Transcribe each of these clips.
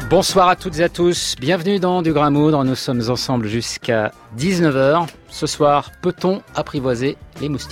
Bonsoir à toutes et à tous, bienvenue dans Du Grain Moudre, nous sommes ensemble jusqu'à 19h. Ce soir, peut-on apprivoiser les moustiques ?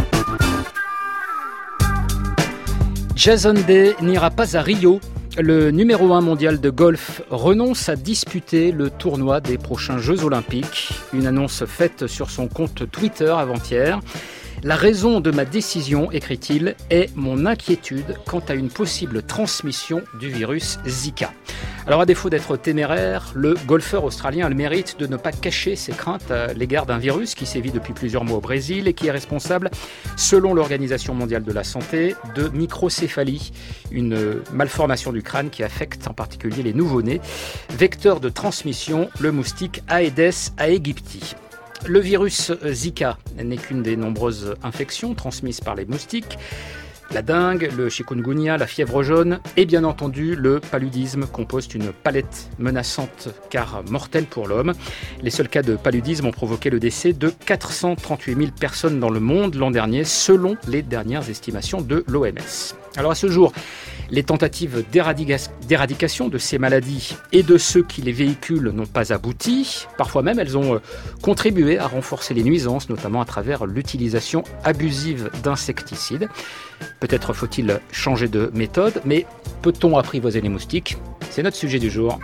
Jason Day n'ira pas à Rio. Le numéro 1 mondial de golf renonce à disputer le tournoi des prochains Jeux Olympiques. Une annonce faite sur son compte Twitter avant-hier. La raison de ma décision, écrit-il, est mon inquiétude quant à une possible transmission du virus Zika. Alors à défaut d'être téméraire, le golfeur australien a le mérite de ne pas cacher ses craintes à l'égard d'un virus qui sévit depuis plusieurs mois au Brésil et qui est responsable, selon l'Organisation mondiale de la santé, de microcéphalie, une malformation du crâne qui affecte en particulier les nouveau-nés. Vecteur de transmission, le moustique Aedes aegypti. Le virus Zika n'est qu'une des nombreuses infections transmises par les moustiques. La dengue, le chikungunya, la fièvre jaune et bien entendu le paludisme composent une palette menaçante car mortelle pour l'homme. Les seuls cas de paludisme ont provoqué le décès de 438 000 personnes dans le monde l'an dernier selon les dernières estimations de l'OMS. Alors à ce jour, les tentatives d'éradication de ces maladies et de ceux qui les véhiculent n'ont pas abouti. Parfois même, elles ont contribué à renforcer les nuisances, notamment à travers l'utilisation abusive d'insecticides. Peut-être faut-il changer de méthode, mais peut-on apprivoiser les moustiques ? C'est notre sujet du jour.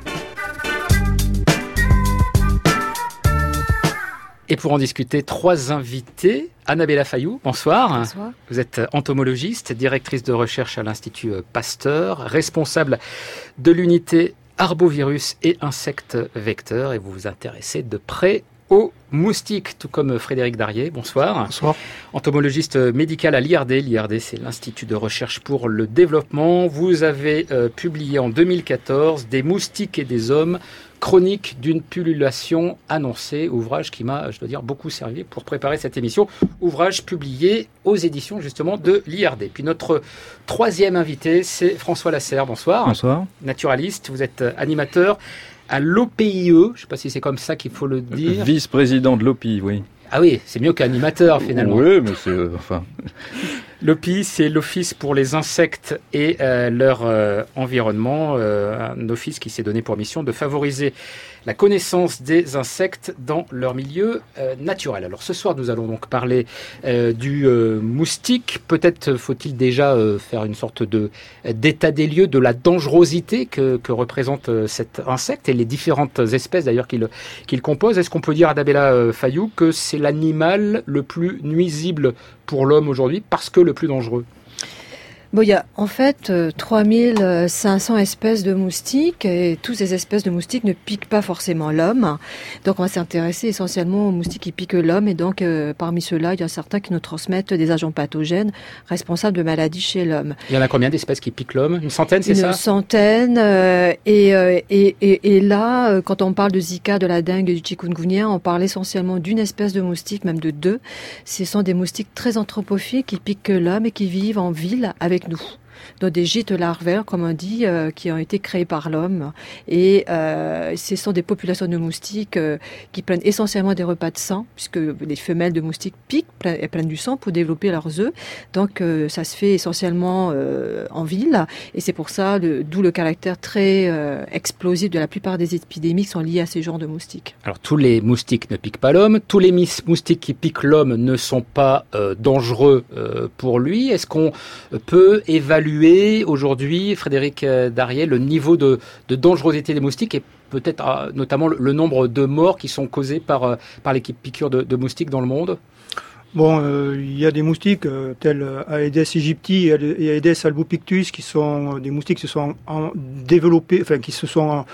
Et pour en discuter, trois invités. Annabella Fayou, bonsoir. Bonsoir. Vous êtes entomologiste, directrice de recherche à l'Institut Pasteur, responsable de l'unité arbovirus et insectes vecteurs et vous vous intéressez de près aux moustiques, tout comme Frédéric Darié. Bonsoir. Bonsoir. Entomologiste médical à l'IRD. L'IRD, c'est l'Institut de recherche pour le développement. Vous avez publié en 2014 Des moustiques et des hommes, chronique d'une pullulation annoncée, ouvrage qui m'a, je dois dire, beaucoup servi pour préparer cette émission, ouvrage publié aux éditions justement de l'IRD. Puis notre troisième invité, c'est François Lasserre. Bonsoir. Bonsoir. Naturaliste, vous êtes animateur à l'OPIE, je ne sais pas si c'est comme ça qu'il faut le dire. Vice-président de l'OPIE, oui. Ah oui, c'est mieux qu'animateur finalement. Oui, mais c'est... L'OPIE, c'est l'Office pour les insectes et leur environnement, un office qui s'est donné pour mission de favoriser la connaissance des insectes dans leur milieu naturel. Alors ce soir, nous allons donc parler du moustique. Peut-être faut-il déjà faire une sorte d'état des lieux de la dangerosité que représente cet insecte et les différentes espèces d'ailleurs qu'il compose. Est-ce qu'on peut dire, Annabella Fayou, que c'est l'animal le plus nuisible pour l'homme aujourd'hui parce que le plus dangereux? Bon, il y a en fait 3500 espèces de moustiques et toutes ces espèces de moustiques ne piquent pas forcément l'homme. Donc on va s'intéresser essentiellement aux moustiques qui piquent l'homme et donc parmi ceux-là, il y a certains qui nous transmettent des agents pathogènes responsables de maladies chez l'homme. Il y en a combien d'espèces qui piquent l'homme? Une centaine, c'est ça? Une centaine. Et là, quand on parle de Zika, de la dengue et du chikungunya, on parle essentiellement d'une espèce de moustique, même de deux. Ce sont des moustiques très anthropophiles qui piquent l'homme et qui vivent en ville avec nous. Donc des gîtes larvaires, comme on dit, qui ont été créés par l'homme. Et ce sont des populations de moustiques qui prennent essentiellement des repas de sang, puisque les femelles de moustiques piquent, elles prennent du sang pour développer leurs œufs. Donc ça se fait essentiellement en ville. Et c'est pour ça, d'où le caractère très explosif de la plupart des épidémies qui sont liées à ces genres de moustiques. Alors tous les moustiques ne piquent pas l'homme. Tous les moustiques qui piquent l'homme ne sont pas dangereux pour lui. Est-ce qu'on peut évaluer aujourd'hui, Frédéric Darié, le niveau de dangerosité des moustiques et peut-être notamment le nombre de morts qui sont causées par les piqûres de moustiques dans le monde? Bon, il y a des moustiques tels Aedes aegypti et Aedes albopictus qui sont des moustiques qui se sont développés, enfin qui se sont,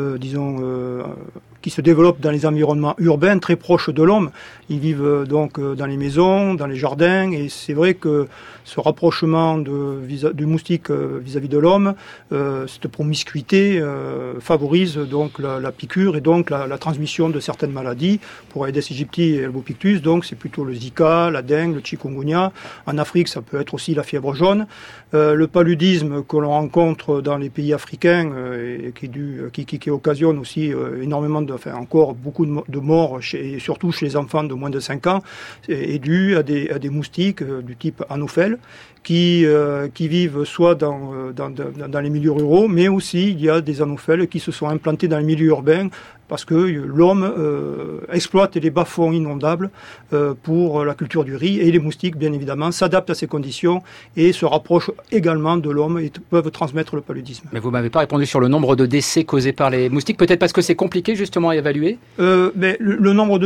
qui se développent dans les environnements urbains très proches de l'homme. Ils vivent donc dans les maisons, dans les jardins, et c'est vrai que ce rapprochement du moustique vis-à-vis de l'homme, cette promiscuité favorise donc la piqûre et donc la transmission de certaines maladies. Pour Aedes aegypti et albopictus, donc c'est plutôt le Zika Zika, la dengue, le chikungunya. En Afrique, ça peut être aussi la fièvre jaune. Le paludisme que l'on rencontre dans les pays africains et qui occasionne aussi énormément encore beaucoup de morts, surtout chez les enfants de moins de 5 ans, est dû à des moustiques du type Anophèle qui vivent soit dans les milieux ruraux, mais aussi il y a des Anophèles qui se sont implantés dans les milieux urbains parce que l'homme exploite les bas-fonds inondables pour la culture du riz, et les moustiques, bien évidemment, s'adaptent à ces conditions et se rapprochent également de l'homme et peuvent transmettre le paludisme. Mais vous m'avez pas répondu sur le nombre de décès causés par les moustiques, peut-être parce que c'est compliqué justement à évaluer. Mais le nombre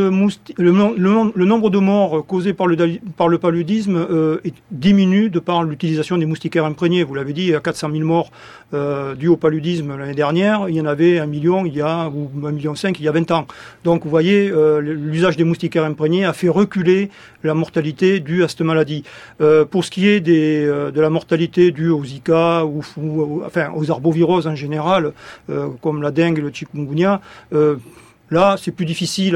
de morts causés par le paludisme diminue de par l'utilisation des moustiquaires imprégnés. Vous l'avez dit, il y a 400 000 morts dus au paludisme l'année dernière. Il y en avait 1 million ou 1,5 million il y a 20 ans. Donc vous voyez, l'usage des moustiquaires imprégnés a fait reculer la mortalité due à cette maladie. Pour ce qui est de la mortalité due au Zika ou aux arboviroses en général, comme la dengue et le chikungunya, là, c'est plus difficile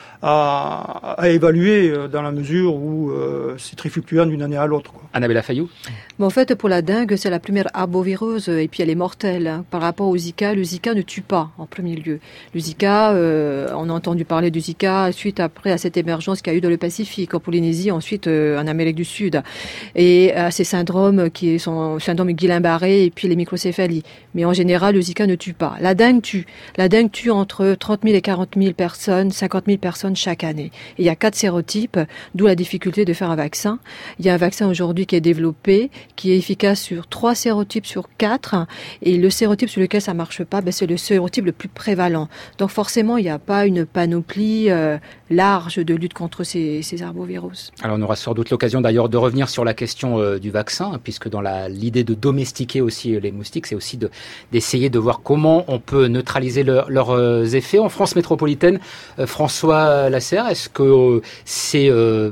à évaluer dans la mesure où c'est très fluctuant d'une année à l'autre. Annabella Fayou. En fait, pour la dengue, c'est la première arbovirose et puis elle est mortelle. Par rapport au Zika, le Zika ne tue pas en premier lieu. Le Zika, on a entendu parler du Zika suite après à cette émergence qu'il y a eu dans le Pacifique, en Polynésie, ensuite en Amérique du Sud. Et à ces syndromes qui sont syndrome Guillain-Barré et puis les microcéphalies. Mais en général, le Zika ne tue pas. La dengue tue. La dengue tue entre 30 000 et 40 000 personnes, 50 000 personnes chaque année. Et il y a 4 sérotypes, d'où la difficulté de faire un vaccin. Il y a un vaccin aujourd'hui qui est développé, qui est efficace sur 3 sérotypes sur 4. Et le sérotype sur lequel ça marche pas, c'est le sérotype le plus prévalent. Donc forcément, il n'y a pas une panoplie large de lutte contre ces arboviroses. Alors on aura sans doute l'occasion d'ailleurs de revenir sur la question du vaccin, puisque dans l'idée de domestiquer aussi les moustiques, c'est aussi d'essayer de voir comment on peut neutraliser leurs effets. En France métropolitaine, François Lasserre, est-ce que ces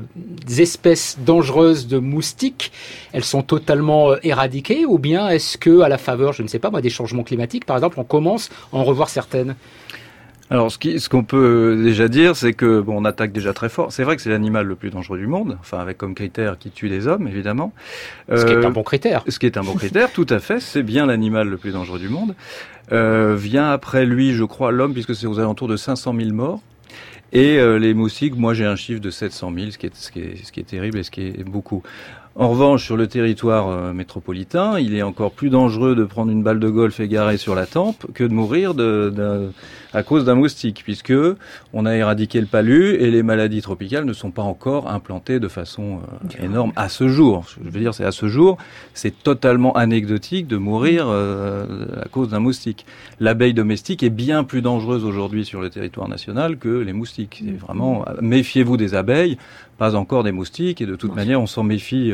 espèces dangereuses de moustiques, elles sont totalement éradiquées, ou bien est-ce que, à la faveur, je ne sais pas moi, des changements climatiques, par exemple, on commence à en revoir certaines ? Alors, ce qu'on peut déjà dire, c'est que on attaque déjà très fort. C'est vrai que c'est l'animal le plus dangereux du monde, enfin avec comme critère qui tue les hommes, évidemment. Ce qui est un bon critère. Ce qui est un bon critère, tout à fait. C'est bien l'animal le plus dangereux du monde. Vient après lui, je crois, l'homme, puisque c'est aux alentours de 500 000 morts. Et les moustiques, moi j'ai un chiffre de 700 000, ce qui est terrible et ce qui est beaucoup. En revanche, sur le territoire métropolitain, il est encore plus dangereux de prendre une balle de golf égarée sur la tempe que de mourir à cause d'un moustique, puisque on a éradiqué le palu et les maladies tropicales ne sont pas encore implantées de façon énorme à ce jour. Je veux dire, c'est à ce jour, c'est totalement anecdotique de mourir à cause d'un moustique. L'abeille domestique est bien plus dangereuse aujourd'hui sur le territoire national que les moustiques. C'est vraiment, méfiez-vous des abeilles, pas encore des moustiques, et de toute manière, on s'en méfie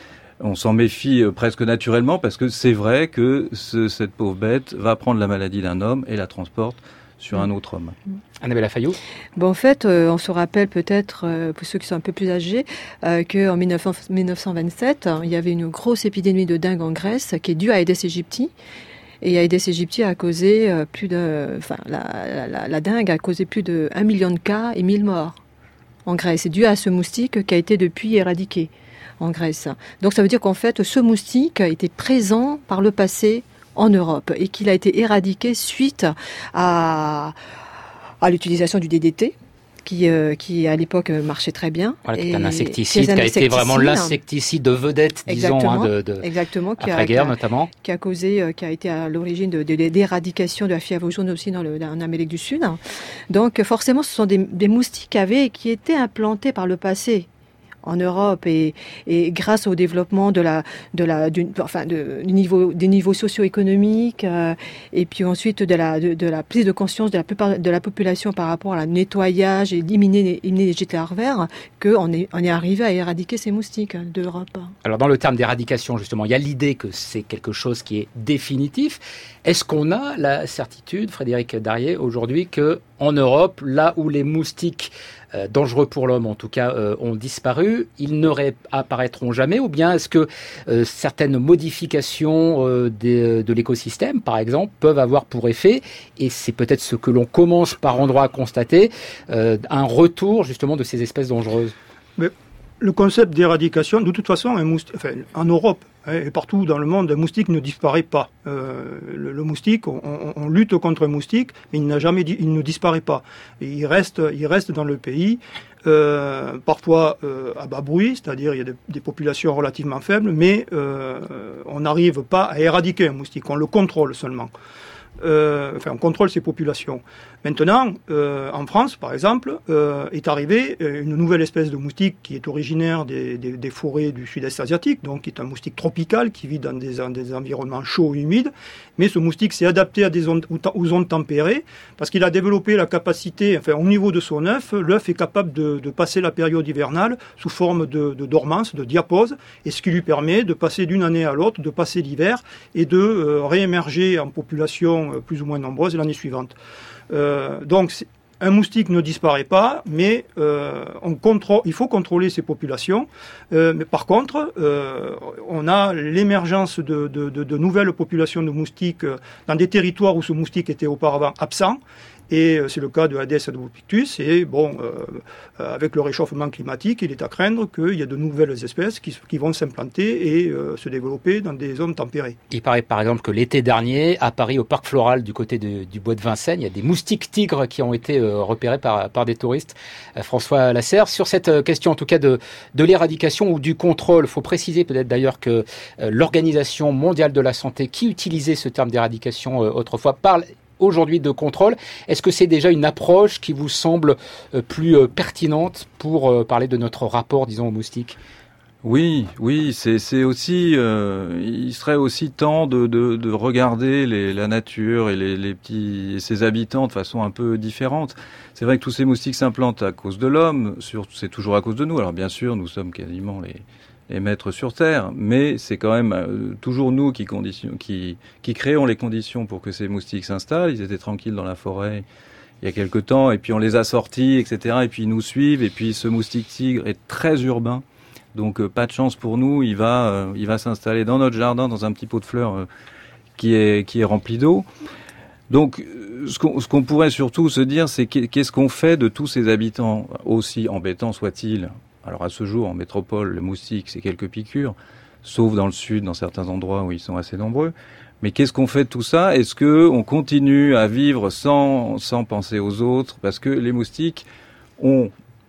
presque naturellement, parce que c'est vrai que cette pauvre bête va prendre la maladie d'un homme et la transporte sur un autre homme. Annabella Fayou. En fait, on se rappelle peut-être, pour ceux qui sont un peu plus âgés, qu'en 1927, il y avait une grosse épidémie de dengue en Grèce qui est due à Aedes aegypti. Et Aedes aegypti a causé la dengue a causé plus de 1 million de cas et 1000 morts en Grèce. C'est dû à ce moustique qui a été depuis éradiqué en Grèce. Donc ça veut dire qu'en fait, ce moustique était présent par le passé en Europe et qu'il a été éradiqué suite à l'utilisation du DDT. Qui à l'époque marchait très bien. Voilà, qui est un insecticide qui a été vraiment l'insecticide de vedette, disons, après-guerre notamment. Qui a été à l'origine de l'éradication de la fièvre jaune aussi en Amérique du Sud. Donc forcément, ce sont des moustiques qui étaient implantés par le passé en Europe et grâce au développement des niveaux socio-économiques et puis ensuite de la prise de conscience de la population par rapport à la nettoyage et éliminer les gîtes larvaires qu'on est arrivé à éradiquer ces moustiques d'Europe. Alors dans le terme d'éradication justement, il y a l'idée que c'est quelque chose qui est définitif. Est-ce qu'on a la certitude, Frédéric Darié, aujourd'hui que en Europe, là où les moustiques dangereux pour l'homme, en tout cas, ont disparu, ils ne réapparaîtront jamais, ou bien est-ce que certaines modifications de l'écosystème, par exemple, peuvent avoir pour effet, et c'est peut-être ce que l'on commence par endroit à constater, un retour justement de ces espèces dangereuses? Mais le concept d'éradication, de toute façon, en Europe et partout dans le monde, un moustique ne disparaît pas. Le moustique, on lutte contre un moustique, mais il ne disparaît pas. Et il reste dans le pays, parfois à bas bruit, c'est-à-dire il y a des populations relativement faibles, mais on n'arrive pas à éradiquer un moustique, on le contrôle seulement. On contrôle ces populations. Maintenant, en France, par exemple, est arrivée une nouvelle espèce de moustique qui est originaire des forêts du sud-est asiatique, donc qui est un moustique tropical qui vit dans des environnements chauds et humides. Mais ce moustique s'est adapté aux zones tempérées parce qu'il a développé la capacité, au niveau de son œuf, l'œuf est capable de passer la période hivernale sous forme de dormance, de diapause, et ce qui lui permet de passer d'une année à l'autre, de passer l'hiver et de réémerger en population plus ou moins nombreuse l'année suivante. Donc, un moustique ne disparaît pas, mais il faut contrôler ces populations. Mais par contre, on a l'émergence de nouvelles populations de moustiques dans des territoires où ce moustique était auparavant absent. Et c'est le cas de Aedes albopictus. Et avec le réchauffement climatique, il est à craindre qu'il y ait de nouvelles espèces qui vont s'implanter et se développer dans des zones tempérées. Il paraît par exemple que l'été dernier, à Paris, au parc floral du côté du bois de Vincennes, il y a des moustiques tigres qui ont été repérés par des touristes. François Lasserre, sur cette question en tout cas de l'éradication ou du contrôle, il faut préciser peut-être d'ailleurs que l'Organisation mondiale de la santé, qui utilisait ce terme d'éradication autrefois, parle aujourd'hui de contrôle. Est-ce que c'est déjà une approche qui vous semble plus pertinente pour parler de notre rapport, disons, aux moustiques ? Oui, c'est aussi, il serait aussi temps de regarder la nature et et ses habitants de façon un peu différente. C'est vrai que tous ces moustiques s'implantent à cause de l'homme, c'est toujours à cause de nous. Alors bien sûr, nous sommes quasiment les maîtres sur Terre, mais c'est quand même toujours nous qui créons les conditions pour que ces moustiques s'installent. Ils étaient tranquilles dans la forêt il y a quelque temps, et puis on les a sortis, etc. Et puis ils nous suivent, et puis ce moustique tigre est très urbain, donc pas de chance pour nous. Il va s'installer dans notre jardin, dans un petit pot de fleurs qui est rempli d'eau. Donc ce qu'on pourrait surtout se dire, c'est qu'est-ce qu'on fait de tous ces habitants, aussi embêtants soient-ils. Alors à ce jour, en métropole, le moustique, c'est quelques piqûres, sauf dans le sud, dans certains endroits où ils sont assez nombreux. Mais qu'est-ce qu'on fait de tout ça ? Est-ce qu'on continue à vivre sans penser aux autres ? Parce que les moustiques ont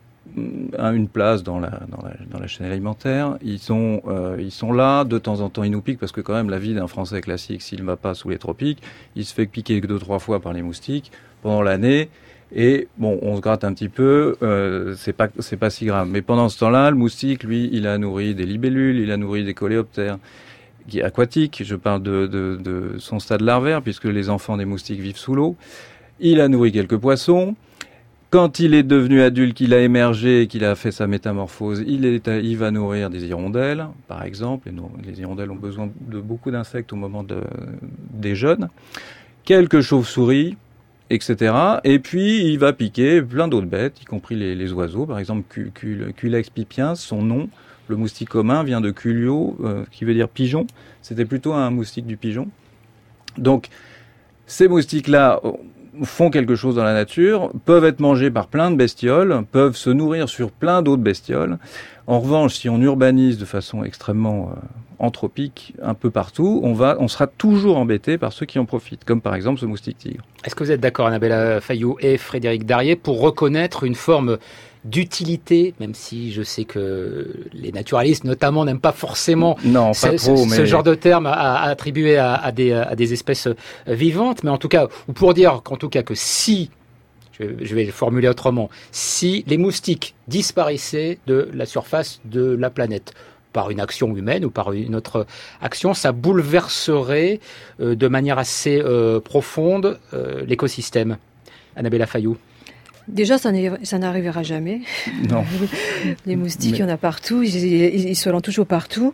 une place dans la chaîne alimentaire. Ils sont là, de temps en temps ils nous piquent, parce que quand même la vie d'un Français classique, s'il ne va pas sous les tropiques, il se fait piquer 2-3 fois par les moustiques pendant l'année. Et bon, on se gratte un petit peu, c'est pas si grave. Mais pendant ce temps-là, le moustique, lui, il a nourri des libellules, il a nourri des coléoptères aquatiques. Je parle de son stade larvaire, puisque les enfants des moustiques vivent sous l'eau. Il a nourri quelques poissons. Quand il est devenu adulte, qu'il a émergé, qu'il a fait sa métamorphose, il va nourrir des hirondelles, par exemple. Les hirondelles ont besoin de beaucoup d'insectes au moment des jeunes. Quelques chauves-souris, etc. Et puis, il va piquer plein d'autres bêtes, y compris les oiseaux. Par exemple, Culex pipiens, son nom, le moustique commun, vient de culio, qui veut dire pigeon. C'était plutôt un moustique du pigeon. Donc, ces moustiques-là font quelque chose dans la nature, peuvent être mangés par plein de bestioles, peuvent se nourrir sur plein d'autres bestioles. En revanche, si on urbanise de façon extrêmement anthropique un peu partout, on sera toujours embêté par ceux qui en profitent, comme par exemple ce moustique tigre. Est-ce que vous êtes d'accord, Annabella Fayou et Frédéric Darié, pour reconnaître une forme d'utilité, même si je sais que les naturalistes notamment n'aiment pas forcément ce genre de terme à attribuer à des espèces vivantes, mais en tout cas, ou pour dire qu'en tout cas que si, je vais le formuler autrement, si les moustiques disparaissaient de la surface de la planète, par une action humaine ou par une autre action, ça bouleverserait de manière assez profonde l'écosystème. Annabella Fayou. Déjà, ça n'arrivera jamais. Non. Les moustiques, il y en a partout. Ils seront toujours partout.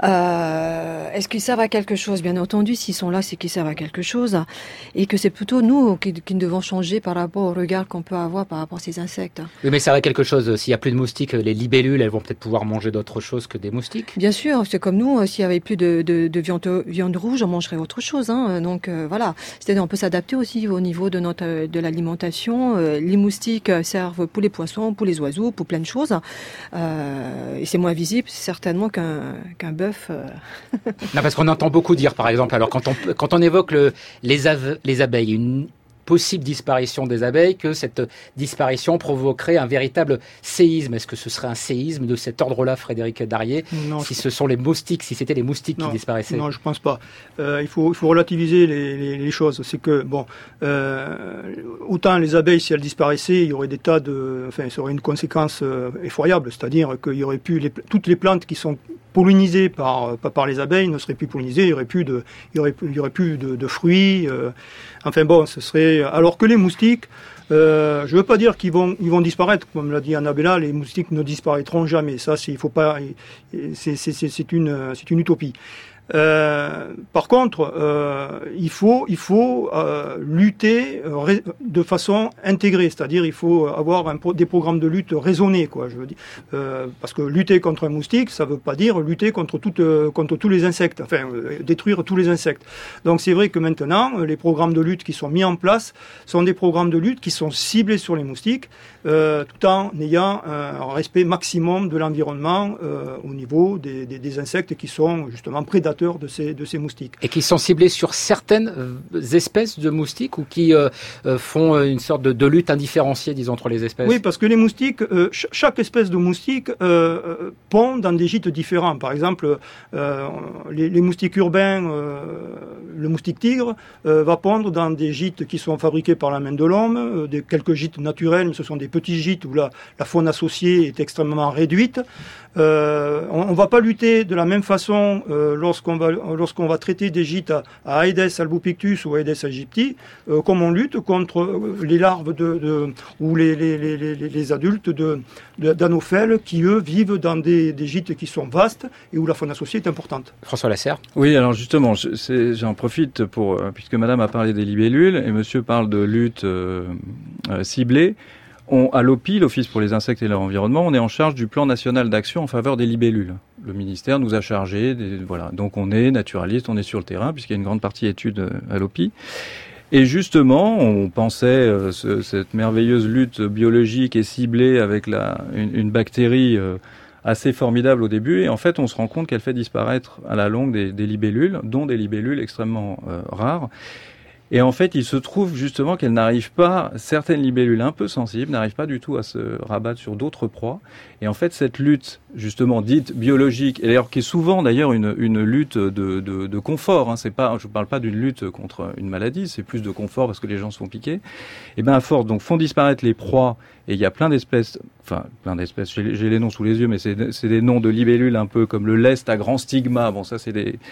Est-ce qu'ils servent à quelque chose ? Bien entendu, s'ils sont là, c'est qu'ils servent à quelque chose. Et que c'est plutôt nous qui devons changer par rapport au regard qu'on peut avoir par rapport à ces insectes. Oui, mais ça va quelque chose. S'il n'y a plus de moustiques, les libellules, elles vont peut-être pouvoir manger d'autres choses que des moustiques. Bien sûr, c'est comme nous. S'il n'y avait plus de viande rouge, on mangerait autre chose. Donc voilà. C'est-à-dire, on peut s'adapter aussi au niveau de l'alimentation. Les moustiques moustiques servent pour les poissons, pour les oiseaux, pour plein de choses. Et c'est moins visible, certainement, qu'un bœuf. Non, parce qu'on entend beaucoup dire, par exemple, alors quand on évoque les abeilles, une possible disparition des abeilles, que cette disparition provoquerait un véritable séisme. Est-ce que ce serait un séisme de cet ordre-là, Frédéric Darié, si c'était les moustiques qui disparaissaient? Non, je pense pas. Il faut relativiser les choses. C'est que, autant les abeilles, si elles disparaissaient, il y aurait ça aurait une conséquence effroyable, c'est-à-dire qu'il y aurait plus toutes les plantes qui sont pollinisées par les abeilles ne seraient plus pollinisées, il y aurait plus de fruits. Ce serait, alors que les moustiques, je veux pas dire qu'ils vont disparaître, comme l'a dit Annabella, les moustiques ne disparaîtront jamais. Ça, c'est une utopie. Par contre, il faut lutter de façon intégrée, c'est-à-dire il faut avoir des programmes de lutte raisonnés, quoi. Je veux dire, parce que lutter contre un moustique, ça veut pas dire lutter contre tous les insectes, détruire tous les insectes. Donc c'est vrai que maintenant, les programmes de lutte qui sont mis en place sont des programmes de lutte qui sont ciblés sur les moustiques, tout en ayant un respect maximum de l'environnement au niveau des insectes qui sont justement prédateurs de ces moustiques. Et qui sont ciblés sur certaines espèces de moustiques ou qui font une sorte de lutte indifférenciée, disons, entre les espèces? Oui, parce que les moustiques, chaque espèce de moustique pond dans des gîtes différents. Par exemple, les moustiques urbains, le moustique tigre va pondre dans des gîtes qui sont fabriqués par la main de l'homme, quelques gîtes naturels, mais ce sont des petits gîtes où la faune associée est extrêmement réduite. On va pas lutter de la même façon lorsqu'on va traiter des gîtes à Aedes albopictus ou Aedes aegypti, comme on lutte contre les larves ou les adultes d'anophèles qui eux vivent dans des gîtes qui sont vastes et où la faune associée est importante. François Lasserre. Oui, alors justement, j'en profite puisque Madame a parlé des libellules et Monsieur parle de lutte ciblée. À l'OPI, l'Office pour les insectes et leur environnement, on est en charge du plan national d'action en faveur des libellules. Le ministère nous a chargés, donc on est naturaliste, on est sur le terrain, puisqu'il y a une grande partie études à l'OPI. Et justement, on pensait cette merveilleuse lutte biologique et ciblée avec une bactérie assez formidable au début, et en fait on se rend compte qu'elle fait disparaître à la longue des libellules, dont des libellules extrêmement rares. Et en fait, il se trouve justement qu'elles n'arrivent pas, certaines libellules un peu sensibles, n'arrivent pas du tout à se rabattre sur d'autres proies. Et en fait, cette lutte, justement, dite biologique, et d'ailleurs qui est souvent d'ailleurs une lutte de confort, hein, je parle pas d'une lutte contre une maladie, c'est plus de confort parce que les gens se font piquer. Et ben à force, donc font disparaître les proies, et il y a plein d'espèces, j'ai les noms sous les yeux, mais c'est des noms de libellules un peu comme le lest à grand stigma. Bon, ça c'est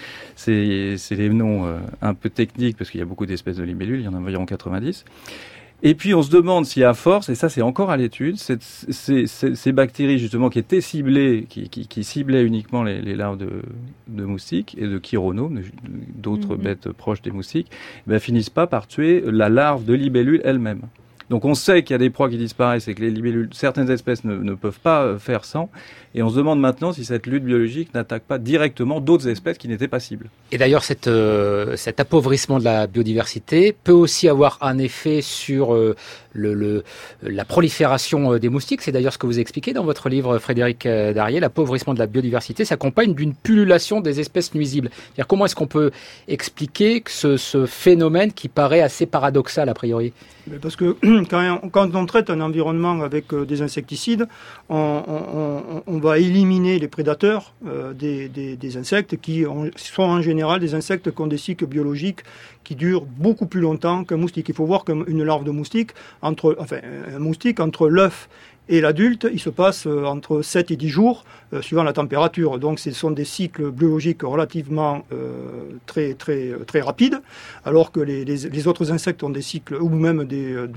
des noms un peu techniques parce qu'il y a beaucoup d'espèces de libellules, il y en a environ 90. Et puis on se demande si à force, et ça c'est encore à l'étude, ces bactéries justement qui étaient ciblées, qui ciblaient uniquement les larves de moustiques et de chironomes, d'autres bêtes proches des moustiques, finissent pas par tuer la larve de libellule elle-même. Donc on sait qu'il y a des proies qui disparaissent et que les libellules, certaines espèces ne peuvent pas faire sans. Et on se demande maintenant si cette lutte biologique n'attaque pas directement d'autres espèces qui n'étaient pas cibles. Et d'ailleurs, cet appauvrissement de la biodiversité peut aussi avoir un effet sur la prolifération des moustiques. C'est d'ailleurs ce que vous expliquez dans votre livre, Frédéric Darié. L'appauvrissement de la biodiversité s'accompagne d'une pullulation des espèces nuisibles. C'est-à-dire, comment est-ce qu'on peut expliquer que ce phénomène qui paraît assez paradoxal a priori? Parce que quand on traite un environnement avec des insecticides, on va éliminer les prédateurs des insectes qui sont en général des insectes qui ont des cycles biologiques qui durent beaucoup plus longtemps qu'un moustique. Il faut voir qu'une larve de moustique, un moustique entre l'œuf et l'adulte, il se passe entre 7 et 10 jours, suivant la température. Donc ce sont des cycles biologiques relativement très rapides, alors que les autres insectes ont des cycles, ou même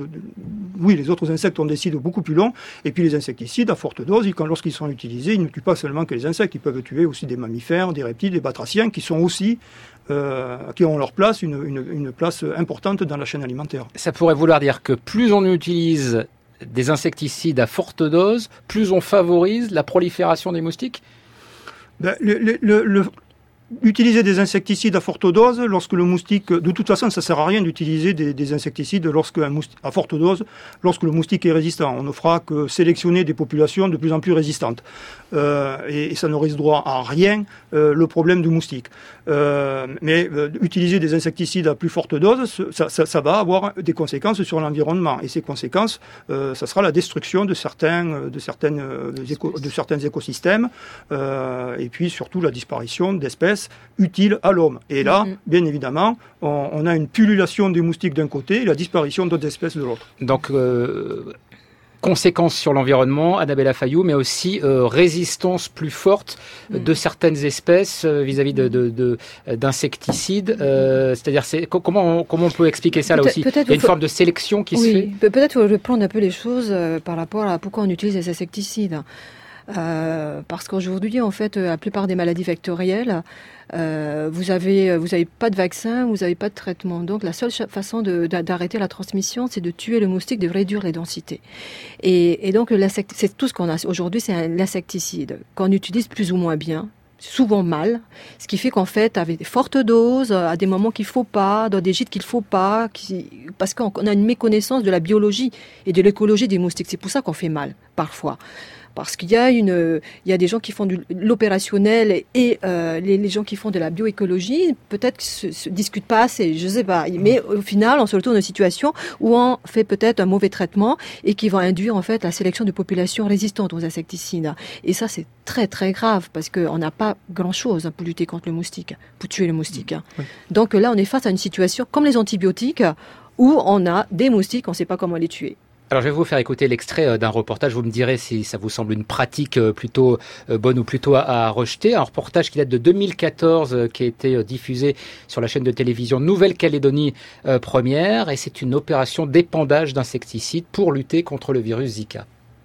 les autres insectes ont des cycles beaucoup plus longs. Et puis les insecticides, à forte dose, lorsqu'ils sont utilisés, ils ne tuent pas seulement que les insectes, ils peuvent tuer aussi des mammifères, des reptiles, des batraciens, qui sont aussi qui ont leur place, une place importante dans la chaîne alimentaire. Ça pourrait vouloir dire que plus on utilise des insecticides à forte dose, plus on favorise la prolifération des moustiques? utiliser des insecticides à forte dose lorsque le moustique... De toute façon, ça ne sert à rien d'utiliser des insecticides à forte dose lorsque le moustique est résistant. On ne fera que sélectionner des populations de plus en plus résistantes. Et ça ne résoudra à rien le problème du moustique. Mais utiliser des insecticides à plus forte dose, ça va avoir des conséquences sur l'environnement. Et ces conséquences, ça sera la destruction de certains écosystèmes et puis surtout la disparition d'espèces utiles à l'homme. Et là, bien évidemment, on a une pullulation des moustiques d'un côté et la disparition d'autres espèces de l'autre. Donc, conséquences sur l'environnement, Annabella Fayoux, mais aussi résistance plus forte de certaines espèces vis-à-vis d'insecticides. C'est-à-dire, comment on peut expliquer ça là aussi? Il y a une forme de sélection qui se fait. Peut-être reprendre un peu les choses par rapport à pourquoi on utilise les insecticides. Parce qu'aujourd'hui, en fait, la plupart des maladies vectorielles, vous avez pas de vaccin, vous n'avez pas de traitement. Donc, la seule façon d'arrêter la transmission, c'est de tuer le moustique, de réduire les densités. Et donc, c'est tout ce qu'on a aujourd'hui, c'est l'insecticide qu'on utilise plus ou moins bien, souvent mal, ce qui fait qu'en fait, avec des fortes doses, à des moments qu'il faut pas, dans des gîtes qu'il faut pas, parce qu'on a une méconnaissance de la biologie et de l'écologie des moustiques. C'est pour ça qu'on fait mal, parfois. Parce qu'il y a des gens qui font de l'opérationnel et les gens qui font de la bioécologie, peut-être se discutent pas assez, je sais pas. Mais au final, on se retrouve dans une situation où on fait peut-être un mauvais traitement et qui va induire en fait la sélection de populations résistantes aux insecticides. Et ça, c'est très très grave parce qu'on n'a pas grand-chose pour lutter contre le moustique, pour tuer le moustique. Oui. Donc là, on est face à une situation comme les antibiotiques où on a des moustiques, on ne sait pas comment les tuer. Alors, je vais vous faire écouter l'extrait d'un reportage. Vous me direz si ça vous semble une pratique plutôt bonne ou plutôt à rejeter. Un reportage qui date de 2014, qui a été diffusé sur la chaîne de télévision Nouvelle-Calédonie Première. Et c'est une opération d'épandage d'insecticides pour lutter contre le virus Zika.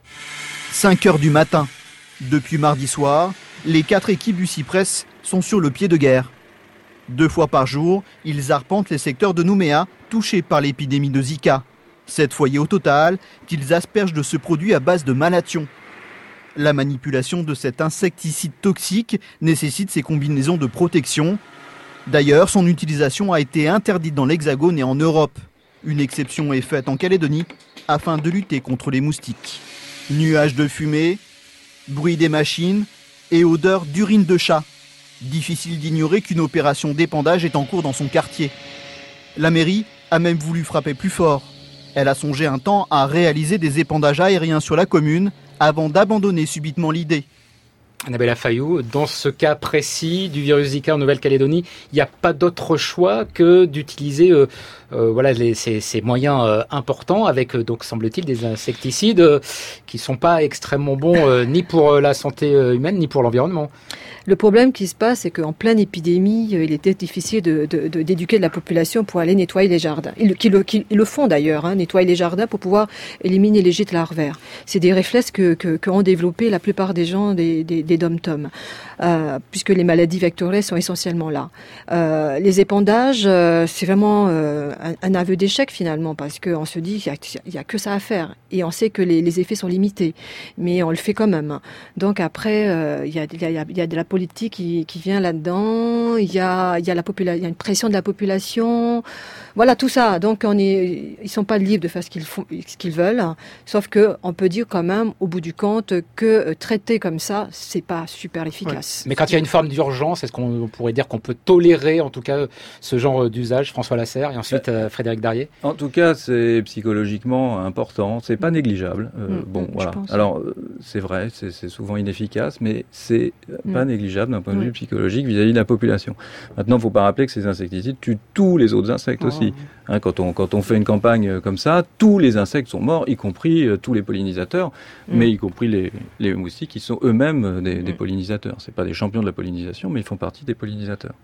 5 heures du matin. Depuis mardi soir, les 4 équipes du Cypress sont sur le pied de guerre. 2 fois par jour, ils arpentent les secteurs de Nouméa, touchés par l'épidémie de Zika. 7 foyers au total qu'ils aspergent de ce produit à base de malathion. La manipulation de cet insecticide toxique nécessite ces combinaisons de protection. D'ailleurs, son utilisation a été interdite dans l'Hexagone et en Europe. Une exception est faite en Calédonie afin de lutter contre les moustiques. Nuages de fumée, bruit des machines et odeur d'urine de chat. Difficile d'ignorer qu'une opération d'épandage est en cours dans son quartier. La mairie a même voulu frapper plus fort. Elle a songé un temps à réaliser des épandages aériens sur la commune avant d'abandonner subitement l'idée. Annabella Fayoux, dans ce cas précis du virus Zika en Nouvelle-Calédonie, il n'y a pas d'autre choix que d'utiliser ces moyens importants avec, donc semble-t-il, des insecticides qui ne sont pas extrêmement bons ni pour la santé humaine ni pour l'environnement. Le problème qui se passe, c'est qu'en pleine épidémie, il était difficile d'éduquer la population pour aller nettoyer les jardins. Ils le font d'ailleurs, nettoyer les jardins pour pouvoir éliminer les gîtes larvaires. C'est des réflexes qu'ont développé la plupart des gens des dom-toms, puisque les maladies vectorielles sont essentiellement là. Les épandages, c'est vraiment un aveu d'échec finalement, parce qu'on se dit qu'il y a que ça à faire, et on sait que les effets sont limités, mais on le fait quand même. Donc après, il y a de la politique qui vient là-dedans, il y a une pression de la population, voilà tout ça. Donc ils sont pas libres de faire ce qu'ils veulent, sauf que on peut dire quand même au bout du compte que traiter comme ça, c'est pas super efficace. Ouais. Mais quand il y a une forme d'urgence, est-ce qu'on pourrait dire qu'on peut tolérer en tout cas ce genre d'usage? François Lasserre et ensuite Frédéric Darié. En tout cas, c'est psychologiquement important, c'est pas négligeable. Voilà. Alors c'est vrai, c'est souvent inefficace, mais c'est pas négligeable d'un point de vue psychologique vis-à-vis de la population. Maintenant, il ne faut pas rappeler que ces insecticides tuent tous les autres insectes aussi. Quand on fait une campagne comme ça, tous les insectes sont morts, y compris tous les pollinisateurs, mais y compris les moustiques qui sont eux-mêmes des pollinisateurs. Ce ne sont pas des champions de la pollinisation, mais ils font partie des pollinisateurs.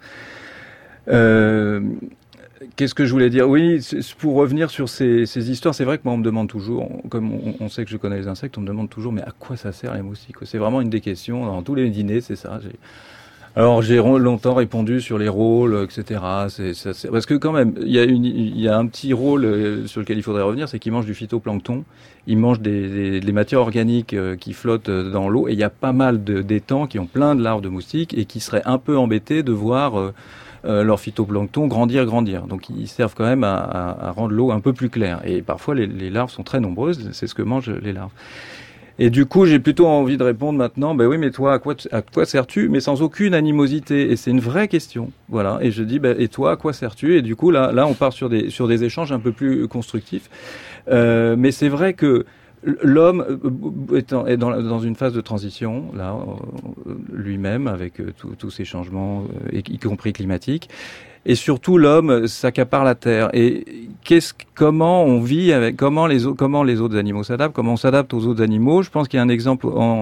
Qu'est-ce que je voulais dire? Oui, pour revenir sur ces histoires, c'est vrai que moi on me demande toujours, comme on sait que je connais les insectes, on me demande toujours mais à quoi ça sert les moustiques? C'est vraiment une des questions dans tous les dîners, c'est ça. Alors j'ai longtemps répondu sur les rôles, etc. Parce que quand même, il y a un petit rôle sur lequel il faudrait revenir, c'est qu'ils mangent du phytoplancton. Ils mangent des matières organiques qui flottent dans l'eau, et il y a pas mal d'étangs qui ont plein de larves de moustiques et qui seraient un peu embêtés de voir leur phytoplancton grandir. Donc ils servent quand même à rendre l'eau un peu plus claire. Et parfois les larves sont très nombreuses, c'est ce que mangent les larves. Et du coup, j'ai plutôt envie de répondre maintenant, ben oui, mais toi, à quoi sers-tu? Mais sans aucune animosité. Et c'est une vraie question. Voilà. Et je dis, ben, et toi, à quoi sers-tu? Et du coup, là, on part sur des échanges un peu plus constructifs. Mais c'est vrai que l'homme est dans une phase de transition, là, lui-même, avec tous ces changements, y compris climatiques. Et surtout, l'homme s'accapare la terre. Et comment on vit avec, comment les autres animaux s'adaptent, comment on s'adapte aux autres animaux. Je pense qu'il y a un exemple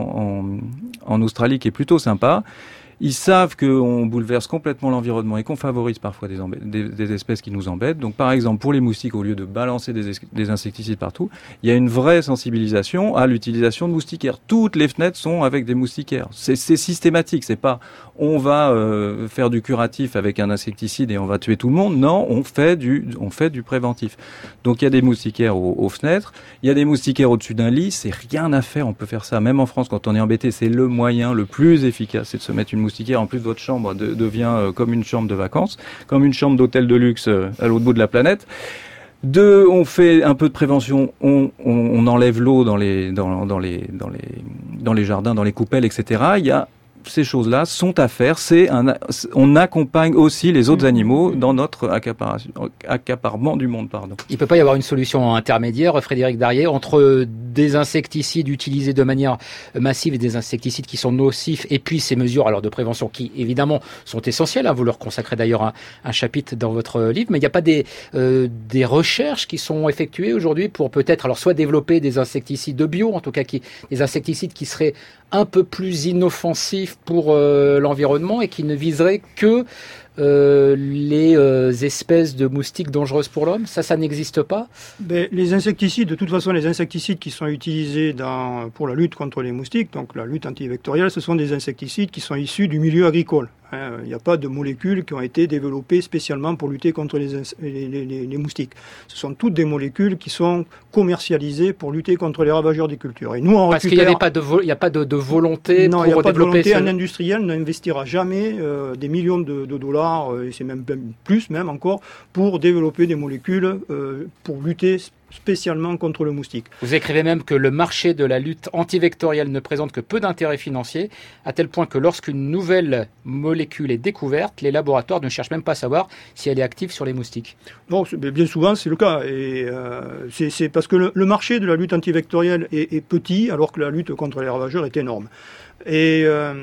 en Australie qui est plutôt sympa. Ils savent qu'on bouleverse complètement l'environnement et qu'on favorise parfois des espèces qui nous embêtent. Donc, par exemple, pour les moustiques, au lieu de balancer des insecticides partout, il y a une vraie sensibilisation à l'utilisation de moustiquaires. Toutes les fenêtres sont avec des moustiquaires. C'est systématique. C'est pas on va faire du curatif avec un insecticide et on va tuer tout le monde. Non, on fait du préventif. Donc, il y a des moustiquaires aux fenêtres. Il y a des moustiquaires au-dessus d'un lit. C'est rien à faire. On peut faire ça. Même en France, quand on est embêté, c'est le moyen le plus efficace. C'est de se mettre une moustiquaire. En plus, votre chambre devient comme une chambre de vacances, comme une chambre d'hôtel de luxe à l'autre bout de la planète. On fait un peu de prévention, on enlève l'eau dans les jardins, dans les coupelles, etc. Il y a ces choses-là sont à faire. On accompagne aussi les autres animaux dans notre accaparement du monde, pardon. Il peut pas y avoir une solution intermédiaire, Frédéric Darié, entre des insecticides utilisés de manière massive et des insecticides qui sont nocifs, et puis ces mesures alors de prévention qui évidemment sont essentielles. Vous leur consacrez d'ailleurs un chapitre dans votre livre, mais il n'y a pas des recherches qui sont effectuées aujourd'hui pour peut-être alors soit développer des insecticides bio, en tout cas des insecticides qui seraient un peu plus inoffensifs pour l'environnement et qui ne viseraient que les espèces de moustiques dangereuses pour l'homme. Ça n'existe pas? Les insecticides, de toute façon, les insecticides qui sont utilisés pour la lutte contre les moustiques, donc la lutte antivectorielle, ce sont des insecticides qui sont issus du milieu agricole. Il n'y a pas de molécules qui ont été développées spécialement pour lutter contre les moustiques. Ce sont toutes des molécules qui sont commercialisées pour lutter contre les ravageurs des cultures. Et nous, parce qu'il n'y a pas de volonté non, pour développer... Non, il n'y a pas de volonté. Un industriel n'investira jamais des millions de dollars, et c'est même plus même encore, pour développer des molécules pour lutter spécialement contre le moustique. Vous écrivez même que le marché de la lutte antivectorielle ne présente que peu d'intérêt financier, à tel point que lorsqu'une nouvelle molécule est découverte, les laboratoires ne cherchent même pas à savoir si elle est active sur les moustiques. Non, bien souvent c'est le cas. Et c'est parce que le marché de la lutte antivectorielle est petit, alors que la lutte contre les ravageurs est énorme. Et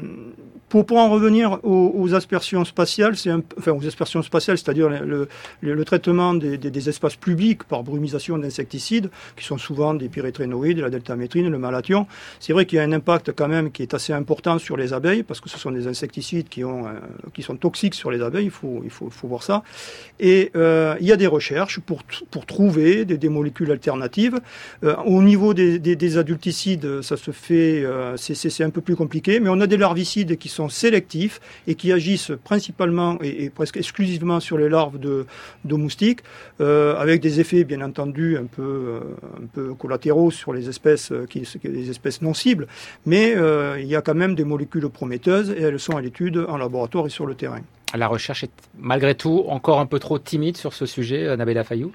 pour en revenir aux aspersions spatiales, aux aspersions spatiales, c'est-à-dire le traitement des espaces publics par brumisation d'insecticides, qui sont souvent des pyréthrinoïdes, la deltamétrine, le malathion. C'est vrai qu'il y a un impact quand même qui est assez important sur les abeilles, parce que ce sont des insecticides qui sont toxiques sur les abeilles, il faut voir ça. Et il y a des recherches pour trouver des molécules alternatives. Au niveau des adulticides, ça se fait, c'est un peu plus compliqué, mais on a des larvicides qui sont sélectifs et qui agissent principalement et presque exclusivement sur les larves de moustiques, avec des effets bien entendu un peu collatéraux sur les espèces les espèces non cibles, mais il y a quand même des molécules prometteuses et elles sont à l'étude en laboratoire et sur le terrain. La recherche est malgré tout encore un peu trop timide sur ce sujet, Nabila Fayou.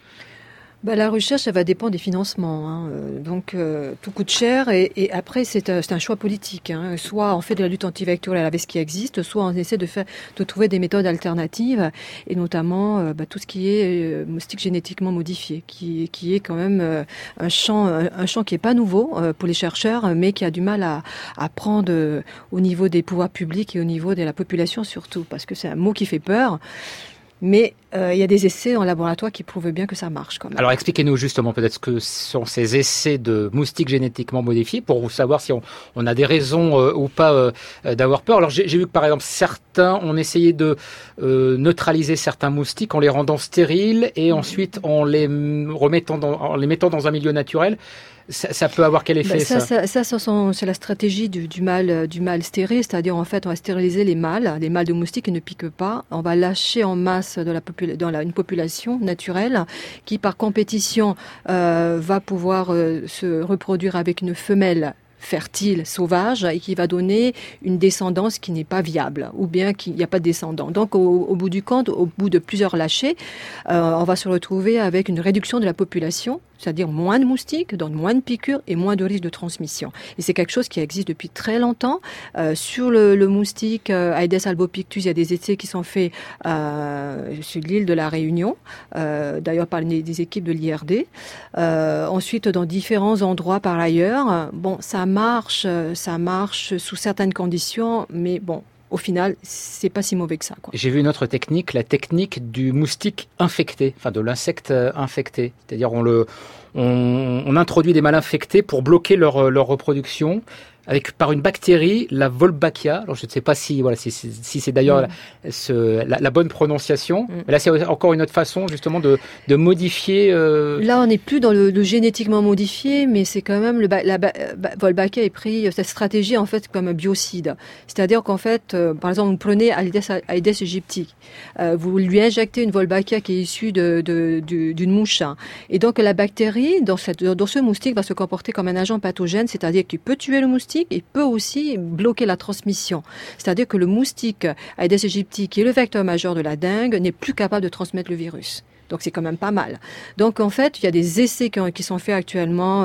La recherche, elle va dépendre des financements. Donc, tout coûte cher et après, c'est un choix politique. Soit on fait de la lutte antivectorielle avec ce qui existe, soit on essaie de trouver des méthodes alternatives et notamment tout ce qui est moustique génétiquement modifié, qui est quand même un champ qui est pas nouveau pour les chercheurs, mais qui a du mal à prendre au niveau des pouvoirs publics et au niveau de la population surtout, parce que c'est un mot qui fait peur. Mais il y a des essais en laboratoire qui prouvent bien que ça marche quand même. Alors expliquez-nous justement peut-être ce que sont ces essais de moustiques génétiquement modifiés pour savoir si on a des raisons ou pas d'avoir peur. Alors j'ai vu que par exemple certains ont essayé de neutraliser certains moustiques en les rendant stériles et ensuite en les mettant dans un milieu naturel. ça peut avoir quel effet c'est la stratégie du mâle stéré, c'est-à-dire en fait on va stériliser les mâles de moustiques qui ne piquent pas, on va lâcher en masse une population naturelle qui par compétition va pouvoir se reproduire avec une femelle fertile, sauvage, et qui va donner une descendance qui n'est pas viable, ou bien qu'il n'y a pas de descendant. Donc, au bout du compte, au bout de plusieurs lâchers, on va se retrouver avec une réduction de la population, c'est-à-dire moins de moustiques, donc moins de piqûres et moins de risques de transmission. Et c'est quelque chose qui existe depuis très longtemps. Sur le moustique Aedes albopictus, il y a des essais qui sont faits sur l'île de la Réunion, d'ailleurs par des équipes de l'IRD. Ensuite, dans différents endroits par ailleurs. Bon, ça marche sous certaines conditions, mais bon, au final, c'est pas si mauvais que ça, quoi. J'ai vu une autre technique, la technique du moustique infecté, enfin de l'insecte infecté. C'est-à-dire on introduit des mâles infectés pour bloquer leur reproduction par une bactérie, la Wolbachia. Alors je ne sais pas si c'est d'ailleurs la bonne prononciation. Mais là, c'est encore une autre façon justement de modifier. Là, on n'est plus dans le génétiquement modifié, mais c'est quand même la Wolbachia est pris cette stratégie en fait comme un biocide. C'est-à-dire qu'en fait, par exemple, vous prenez Aedes aegypti, vous lui injectez une Wolbachia qui est issue d'une mouche, et donc la bactérie dans ce moustique va se comporter comme un agent pathogène, c'est-à-dire qu'il peut tuer le moustique. Et peut aussi bloquer la transmission. C'est-à-dire que le moustique Aedes aegypti, qui est le vecteur majeur de la dengue, n'est plus capable de transmettre le virus. Donc c'est quand même pas mal. Donc en fait, il y a des essais qui sont faits actuellement,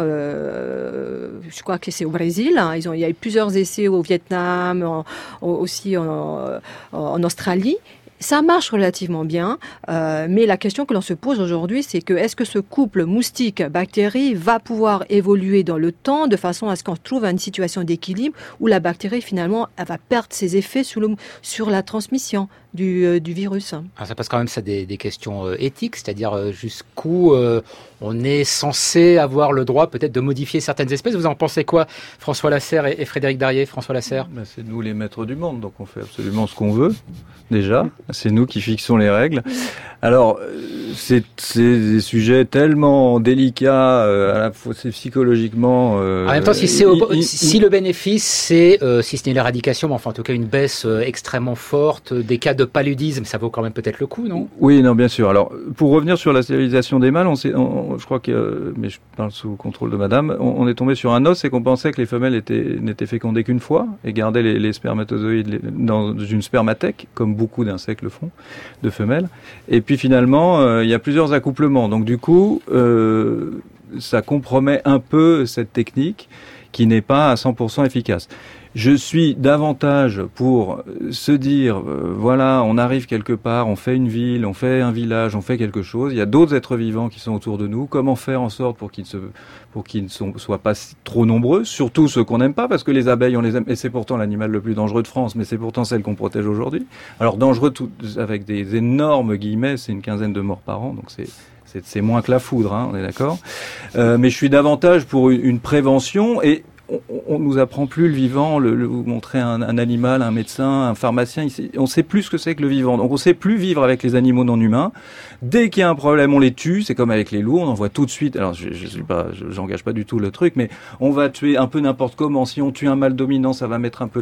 je crois que c'est au Brésil, il y a eu plusieurs essais au Vietnam, aussi en Australie. Ça marche relativement bien, mais la question que l'on se pose aujourd'hui, c'est que est-ce que ce couple moustique-bactérie va pouvoir évoluer dans le temps de façon à ce qu'on trouve une situation d'équilibre où la bactérie, finalement, elle va perdre ses effets sur la transmission du virus. Alors ça passe quand même ça des questions éthiques, c'est-à-dire jusqu'où on est censé avoir le droit peut-être de modifier certaines espèces. Vous en pensez quoi, François Lasserre et Frédéric Darié? François Lasserre. C'est nous les maîtres du monde, donc on fait absolument ce qu'on veut, déjà. C'est nous qui fixons les règles. Alors, c'est des sujets tellement délicats, à la fois psychologiquement... en même temps, si le bénéfice, c'est, si ce n'est l'éradication, mais enfin en tout cas une baisse extrêmement forte des cas de paludisme, ça vaut quand même peut-être le coup, non? Oui, non, bien sûr. Alors, pour revenir sur la stérilisation des mâles, je crois que, mais je parle sous contrôle de madame, on est tombé sur un os et qu'on pensait que les femelles n'étaient fécondées qu'une fois et gardaient les spermatozoïdes dans une spermathèque, comme beaucoup d'insectes le font, de femelles. Et puis finalement, il y a plusieurs accouplements. Donc du coup, ça compromet un peu cette technique qui n'est pas à 100% efficace. Je suis davantage pour se dire, voilà, on arrive quelque part, on fait une ville, on fait un village, on fait quelque chose. Il y a d'autres êtres vivants qui sont autour de nous. Comment faire en sorte pour qu'ils ne soient pas trop nombreux, surtout ceux qu'on n'aime pas, parce que les abeilles, on les aime, et c'est pourtant l'animal le plus dangereux de France, mais c'est pourtant celle qu'on protège aujourd'hui. Alors dangereux avec des énormes guillemets, c'est une quinzaine de morts par an, donc c'est moins que la foudre, hein, on est d'accord. Mais je suis davantage pour une prévention et on nous apprend plus le vivant, vous montrez un animal, un médecin, un pharmacien, on sait plus ce que c'est que le vivant. Donc on sait plus vivre avec les animaux non humains. Dès qu'il y a un problème, on les tue. C'est comme avec les loups, on envoie tout de suite. Alors j'engage pas du tout le truc, mais on va tuer un peu n'importe comment. Si on tue un mâle dominant, ça va mettre un peu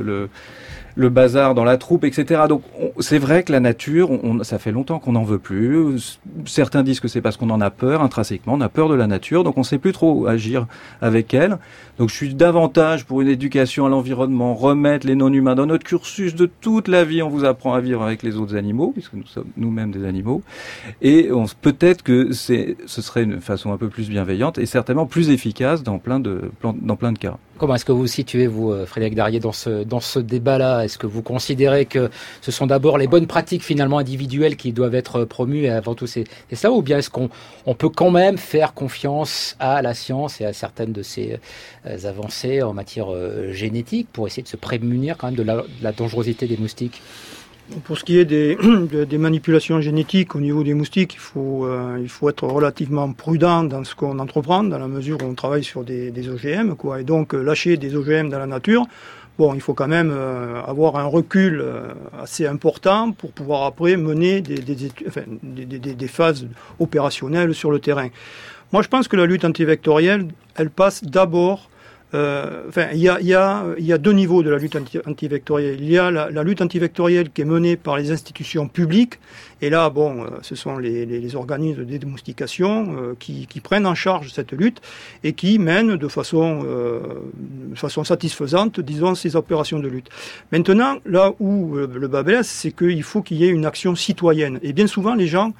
le bazar dans la troupe, etc. Donc c'est vrai que la nature, ça fait longtemps qu'on n'en veut plus. Certains disent que c'est parce qu'on en a peur, intrinsèquement, on a peur de la nature, donc on ne sait plus trop agir avec elle. Donc je suis davantage pour une éducation à l'environnement, remettre les non-humains dans notre cursus de toute la vie. On vous apprend à vivre avec les autres animaux, puisque nous sommes nous-mêmes des animaux. Et peut-être que ce serait une façon un peu plus bienveillante et certainement plus efficace dans plein de cas. Comment est-ce que vous vous situez, vous, Frédéric Darié, dans ce débat-là? Est-ce que vous considérez que ce sont d'abord les bonnes pratiques finalement individuelles qui doivent être promues et avant tout c'est ça, ou bien est-ce qu'on peut quand même faire confiance à la science et à certaines de ces avancées en matière génétique pour essayer de se prémunir quand même de la dangerosité des moustiques? Pour ce qui est des manipulations génétiques au niveau des moustiques, il faut être relativement prudent dans ce qu'on entreprend, dans la mesure où on travaille sur des OGM, quoi. Et donc lâcher des OGM dans la nature, bon, il faut quand même avoir un recul assez important pour pouvoir après mener des phases opérationnelles sur le terrain. Moi, je pense que la lutte antivectorielle, elle passe d'abord... il y a deux niveaux de la lutte antivectorielle. Il y a la lutte antivectorielle qui est menée par les institutions publiques. Et là, ce sont les organismes de démoustication qui prennent en charge cette lutte et qui mènent de façon satisfaisante, disons, ces opérations de lutte. Maintenant, là où le bas blesse, c'est qu'il faut qu'il y ait une action citoyenne. Et bien souvent, les gens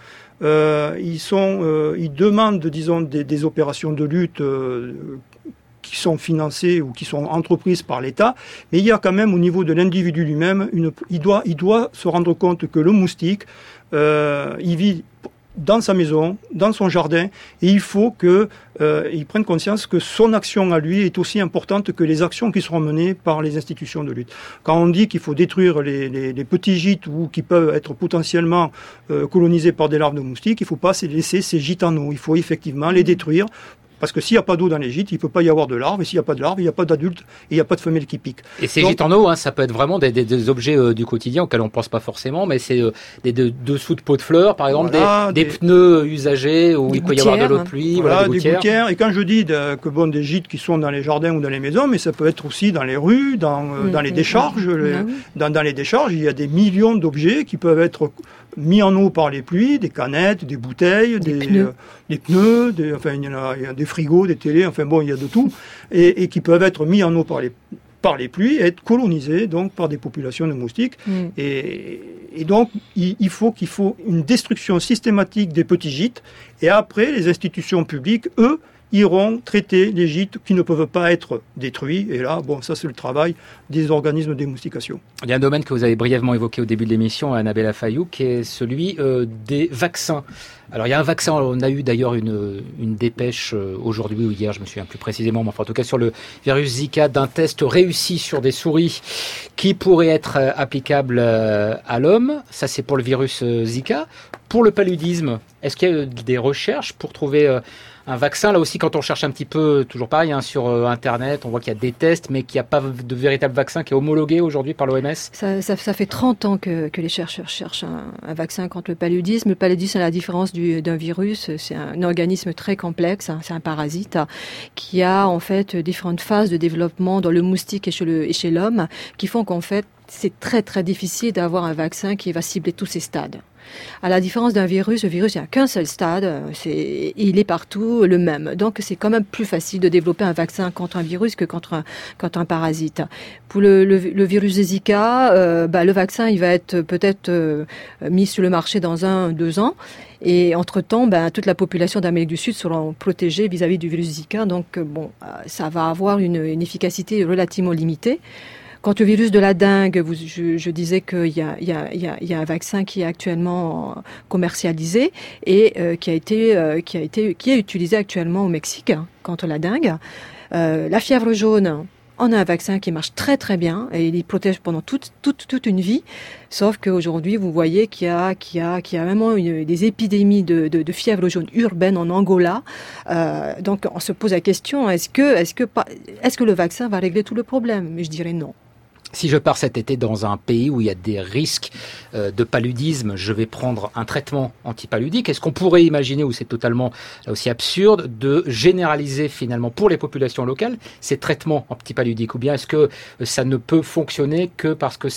ils demandent, disons, des opérations de lutte qui sont financées ou qui sont entreprises par l'État, mais il y a quand même au niveau de l'individu lui-même, il doit se rendre compte que le moustique, il vit dans sa maison, dans son jardin, et il faut qu'il prenne conscience que son action à lui est aussi importante que les actions qui seront menées par les institutions de lutte. Quand on dit qu'il faut détruire les petits gîtes ou qui peuvent être potentiellement colonisés par des larves de moustiques, il ne faut pas laisser ces gîtes en eau. Il faut effectivement les détruire. Parce que s'il n'y a pas d'eau dans les gîtes, il ne peut pas y avoir de larves. Et s'il n'y a pas de larves, il n'y a pas d'adultes et il n'y a pas de femelles qui piquent. Et ces gîtes en eau, ça peut être vraiment des objets du quotidien auxquels on ne pense pas forcément, mais c'est des dessous de pots de fleurs, par exemple, voilà, des pneus usagés où il peut y avoir de l'eau de pluie. Voilà, des gouttières. Et quand je dis que des gîtes qui sont dans les jardins ou dans les maisons, mais ça peut être aussi dans les rues, dans les décharges. Dans les décharges, il y a des millions d'objets qui peuvent être mis en eau par les pluies, des canettes, des bouteilles, des pneus, il y a des frigos, des télés, il y a de tout, et qui peuvent être mis en eau par les pluies et être colonisés donc par des populations de moustiques. Et donc il faut une destruction systématique des petits gîtes, et après les institutions publiques, eux, iront traiter les gîtes qui ne peuvent pas être détruits. Et là, ça c'est le travail des organismes de démoustication. Il y a un domaine que vous avez brièvement évoqué au début de l'émission, Annabella Fayou, qui est celui des vaccins. Alors il y a un vaccin, on a eu d'ailleurs une dépêche aujourd'hui ou hier, je me souviens plus précisément, mais en tout cas sur le virus Zika, d'un test réussi sur des souris qui pourrait être applicable à l'homme. Ça c'est pour le virus Zika. Pour le paludisme, est-ce qu'il y a des recherches pour trouver un vaccin? Là aussi, quand on cherche un petit peu, toujours pareil, sur Internet, on voit qu'il y a des tests, mais qu'il n'y a pas de véritable vaccin qui est homologué aujourd'hui par l'OMS. Ça fait 30 ans que les chercheurs cherchent un vaccin contre le paludisme. Le paludisme, à la différence d'un virus, c'est un organisme très complexe, c'est un parasite qui a en fait différentes phases de développement dans le moustique et chez l'homme, qui font qu'en fait, c'est très très difficile d'avoir un vaccin qui va cibler tous ces stades. À la différence d'un virus, le virus, il n'y a qu'un seul stade, il est partout le même. Donc c'est quand même plus facile de développer un vaccin contre un virus que contre un parasite. Pour le virus de Zika, le vaccin il va être peut-être mis sur le marché dans 1-2 ans. Et entre-temps, toute la population d'Amérique du Sud sera protégée vis-à-vis du virus Zika. Donc ça va avoir une efficacité relativement limitée. Quant au virus de la dengue, je disais qu'il y a un vaccin qui est actuellement commercialisé et qui est utilisé actuellement au Mexique contre la dengue. La fièvre jaune, on a un vaccin qui marche très très bien et il protège pendant toute une vie. Sauf qu'aujourd'hui, vous voyez qu'il y a vraiment des épidémies de fièvre jaune urbaine en Angola. Donc on se pose la question, est-ce que le vaccin va régler tout le problème? Mais je dirais non. Si je pars cet été dans un pays où il y a des risques de paludisme, je vais prendre un traitement antipaludique. Est-ce qu'on pourrait imaginer, ou c'est totalement aussi absurde, de généraliser finalement pour les populations locales ces traitements antipaludiques? Ou bien est-ce que ça ne peut fonctionner que parce que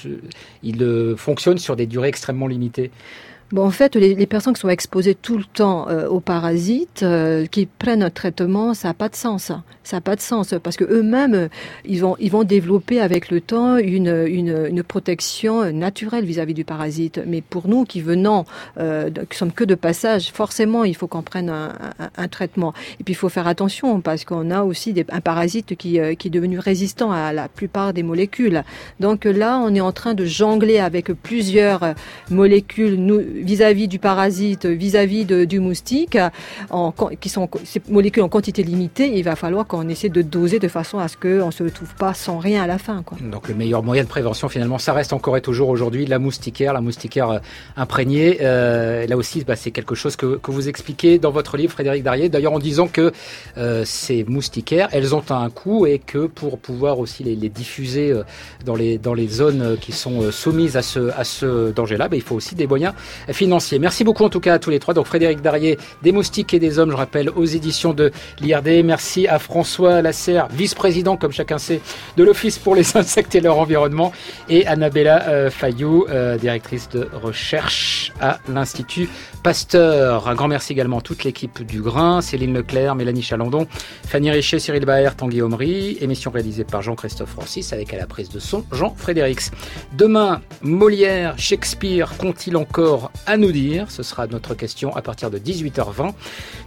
il fonctionne sur des durées extrêmement limitées? En fait, les personnes qui sont exposées tout le temps aux parasites, qui prennent un traitement, ça n'a pas de sens. Ça n'a pas de sens parce que eux-mêmes, ils vont développer avec le temps une protection naturelle vis-à-vis du parasite. Mais pour nous, qui sommes que de passage, forcément, il faut qu'on prenne un traitement. Et puis, il faut faire attention parce qu'on a aussi un parasite qui est devenu résistant à la plupart des molécules. Donc là, on est en train de jongler avec plusieurs molécules vis-à-vis du parasite, vis-à-vis du moustique, qui sont ces molécules en quantité limitée. Il va falloir qu'on essaie de doser de façon à ce qu'on ne se retrouve pas sans rien à la fin, quoi. Donc le meilleur moyen de prévention, finalement, ça reste encore et toujours aujourd'hui la moustiquaire imprégnée. Là aussi, c'est quelque chose que vous expliquez dans votre livre, Frédéric Darié, d'ailleurs en disant que ces moustiquaires, elles ont un coût et que pour pouvoir aussi les diffuser dans les zones qui sont soumises à ce danger-là, il faut aussi des moyens financiers. Merci beaucoup en tout cas à tous les trois. Donc Frédéric Darié, Des moustiques et des hommes, je rappelle, aux éditions de l'IRD. Merci à François Lasserre, vice-président, comme chacun sait, de l'Office pour les insectes et leur environnement, et Annabella Fayou, directrice de recherche à l'Institut Pasteur. Un grand merci également à toute l'équipe du Grain, Céline Leclerc, Mélanie Chalandon, Fanny Richet, Cyril Baer, Tanguy Omri. Émission réalisée par Jean-Christophe Francis avec à la prise de son Jean Frédérix. Demain, Molière, Shakespeare qu'ont-ils encore à nous dire? Ce sera notre question à partir de 18h20.